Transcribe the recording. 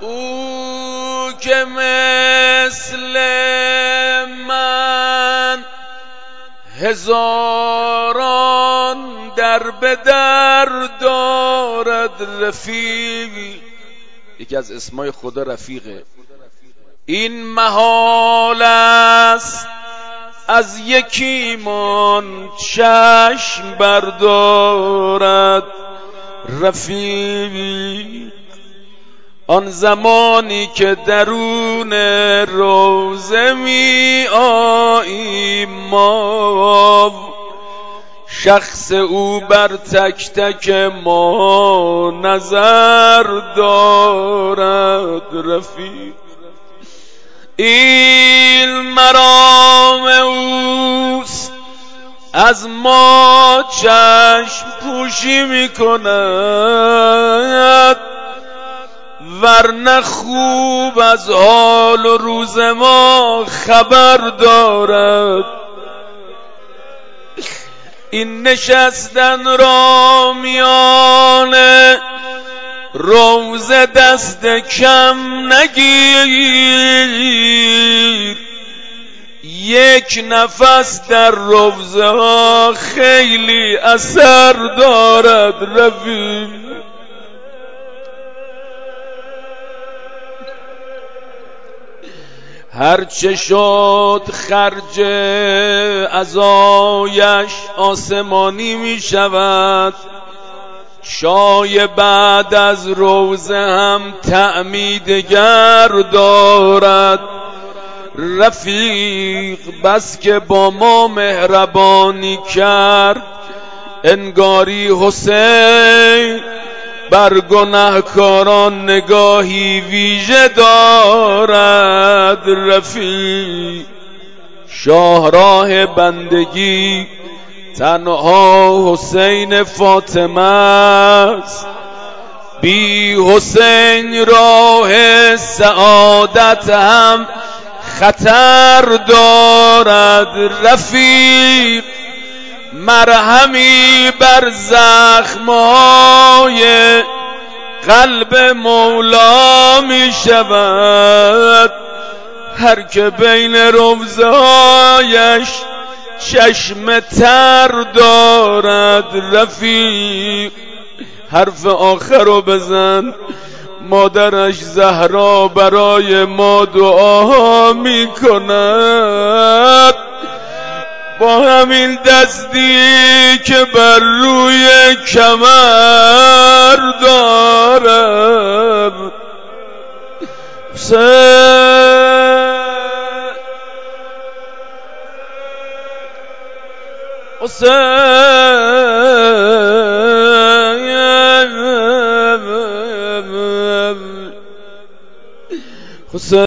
او که مثل من هزاران در به در دارد رفیقی. یکی از اسمای خدا رفیقه. این محال است از یکیمان چشم بردارد رفیقی. آن زمانی که درون روزه می آییم ما، شخص او بر تک تک ما نظر دارد رفیق. این مرام اوست از ما چشم پوشی می کند، ورنه خوب از حال و روز ما خبر دارد. این نشستن را میان روزه دست کم نگیر، یک نفس در روزه ها خیلی اثر دارد رفیق. هرچه شد خرج عزایش آسمانی می شود، چای بعد از روزه هم طعمی دگر دارد رفیق. بس که با ما مهربانی کرد، انگاری حسین بر گناهکاران نگاهی ویژه دارد رفیق. شاهراه بندگی تنها حسین فاطمه است، بی حسین راه سعادت هم خطر دارد رفیق. مرهمی بر زخمهای قلب مولا می شود، هر که بین روزهایش چشم تر دارد رفیق. حرف آخر رو بزن. مادرش زهرا برای ما دعا می کند، با همین دستی که بر روی کمر دارم. حسین